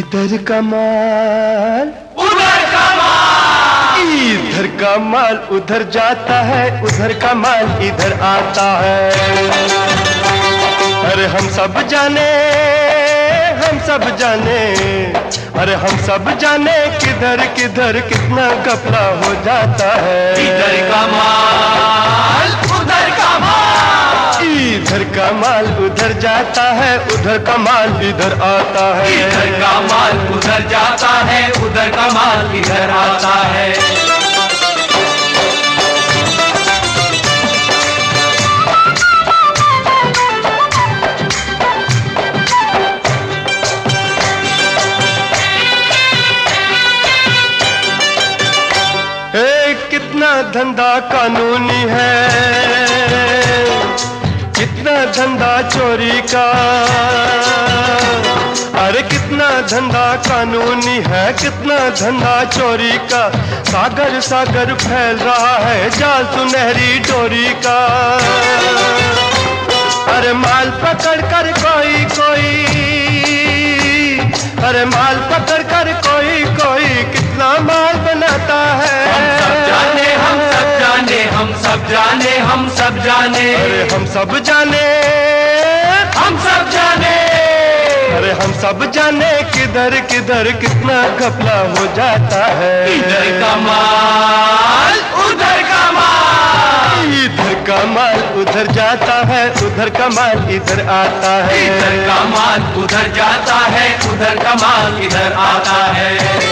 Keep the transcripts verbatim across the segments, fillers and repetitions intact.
इधर का माल उधर का माल, इधर का माल उधर जाता है, उधर का माल इधर आता है। अरे हम सब जाने, हम सब जाने, अरे हम सब जाने किधर किधर कितना घपला हो जाता है। इधर का माल उधर का माल, इधर का माल उधर जाता है, उधर का माल इधर आता है। इधर का माल उधर जाता है, उधर का माल इधर आता है। ए, कितना धंधा कानूनी है, कितना धंधा चोरी का। अरे कितना धंधा कानूनी है, कितना धंधा चोरी का। सागर सागर फैल रहा है जाल सुनहरी डोरी का। अरे माल पकड़ कर कोई कोई, अरे माल पकड़ कर कोई कोई कितना माल बनाता है। हम सब जाने, हम सब जाने, हम सब जाने, हम सब जाने, अरे हम सब जाने, हम सब जाने, अरे हम सब जाने किधर किधर कितना घपला हो जाता है। इधर का माल उधर का माल, इधर का माल उधर जाता है, उधर का माल इधर आता है। इधर का माल उधर जाता है, उधर का माल इधर आता है।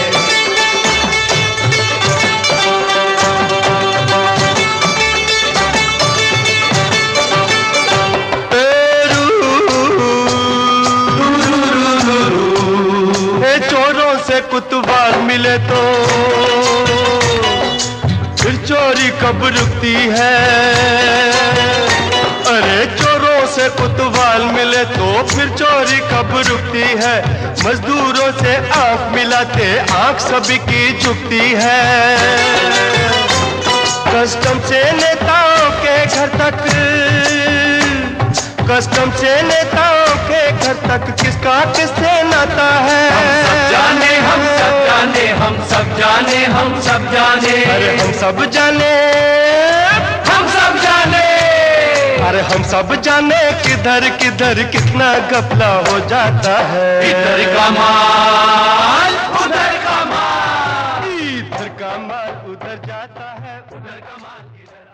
चोरों से कुतवाल मिले तो फिर चोरी कब रुकती है। अरे चोरों से कुतवाल मिले तो फिर चोरी कब रुकती है। मजदूरों से आंख मिलाते आंख सभी की झुकती है। कस्टम से नेताओं के घर तक, कस्टम से नेताओं के घर तक किसका किससे नाता है। हम सब जाने, हम सब जाने, हम सब जाने, हम सब जाने, अरे हम सब जाने, हम सब जाने, अरे हम सब जाने किधर किधर कितना घपला हो जाता है। इधर का माल उधर का माल, इधर का माल उधर जाता है, उधर का माल इधर